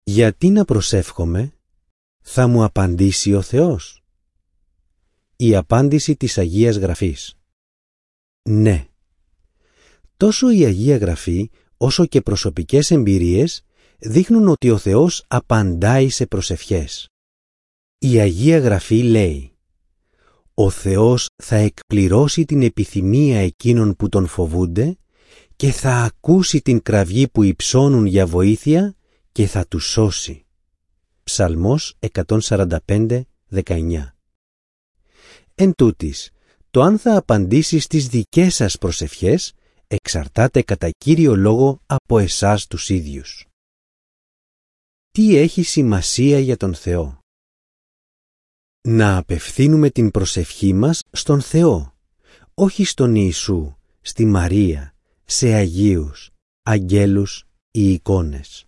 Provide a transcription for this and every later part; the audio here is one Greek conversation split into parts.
Γιατί να προσεύχομαι? Θα μου απαντήσει ο Θεός? Η απάντηση της Αγίας Γραφής. Ναι. Τόσο η Αγία Γραφή όσο και προσωπικές εμπειρίες δείχνουν ότι ο Θεός απαντάει σε προσευχές. Η Αγία Γραφή λέει: «Ο Θεός θα εκπληρώσει την επιθυμία εκείνων που τον φοβούνται και θα ακούσει την κραυγή που υψώνουν για βοήθεια και θα τους σώσει». Ψαλμός 145:19. Εν τούτοις, το αν θα απαντήσει στις δικές σας προσευχές εξαρτάται κατά κύριο λόγο από εσάς τους ίδιους. Τι έχει σημασία για τον Θεό? Να απευθύνουμε την προσευχή μας στον Θεό, όχι στον Ιησού, στη Μαρία, σε Αγίους, αγγέλους ή εικόνες.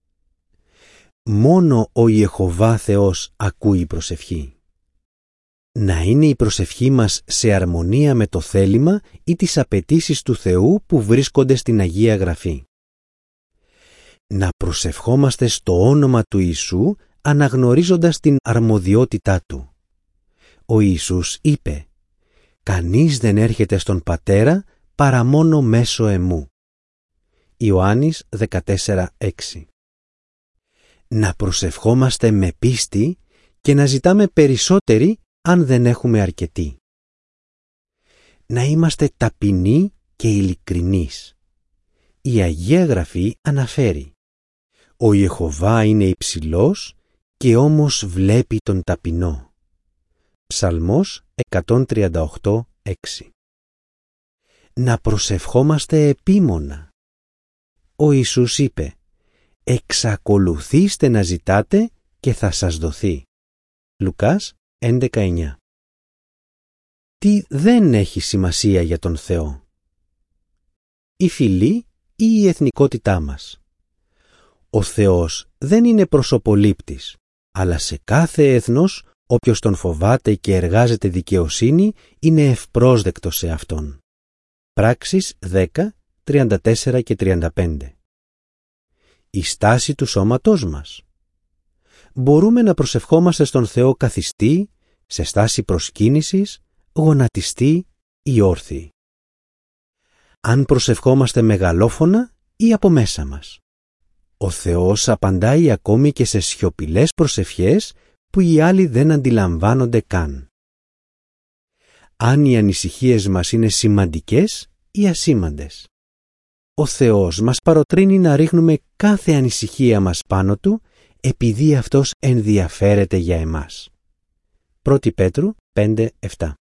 Μόνο ο Ιεχωβά Θεός ακούει προσευχή. Να είναι η προσευχή μας σε αρμονία με το θέλημα ή τις απαιτήσεις του Θεού που βρίσκονται στην Αγία Γραφή. Να προσευχόμαστε στο όνομα του Ιησού αναγνωρίζοντας την αρμοδιότητά Του. Ο Ιησούς είπε: «Κανείς δεν έρχεται στον Πατέρα παρά μόνο μέσω εμού». Ιωάννης 14:6. Να προσευχόμαστε με πίστη και να ζητάμε περισσότεροι αν δεν έχουμε αρκετοί. Να είμαστε ταπεινοί και ειλικρινείς. Η Αγία Γραφή αναφέρει: «Ο Ιεχωβά είναι υψηλός και όμως βλέπει τον ταπεινό». Ψαλμός 138:6. Να προσευχόμαστε επίμονα. Ο Ιησούς είπε: «Εξακολουθήστε να ζητάτε και θα σας δοθεί». Λουκάς 11:9. Τι δεν έχει σημασία για τον Θεό? Η φυλή ή η εθνικότητά μας? Ο Θεός δεν είναι προσωπολήπτης, αλλά σε κάθε έθνος όποιος τον φοβάται και εργάζεται δικαιοσύνη είναι ευπρόσδεκτος σε Αυτόν. Πράξεις 10, 34 και 35. Η στάση του σώματός μας. Μπορούμε να προσευχόμαστε στον Θεό καθιστή, σε στάση προσκύνησης, γονατιστή ή όρθιοι. Αν προσευχόμαστε μεγαλόφωνα ή από μέσα μας. Ο Θεός απαντάει ακόμη και σε σιωπηλές προσευχές που οι άλλοι δεν αντιλαμβάνονται καν. Αν οι ανησυχίες μας είναι σημαντικές ή ασήμαντες. Ο Θεός μας παροτρύνει να ρίχνουμε κάθε ανησυχία μας πάνω Του επειδή Αυτός ενδιαφέρεται για εμάς. 1 Πέτρου 5:7.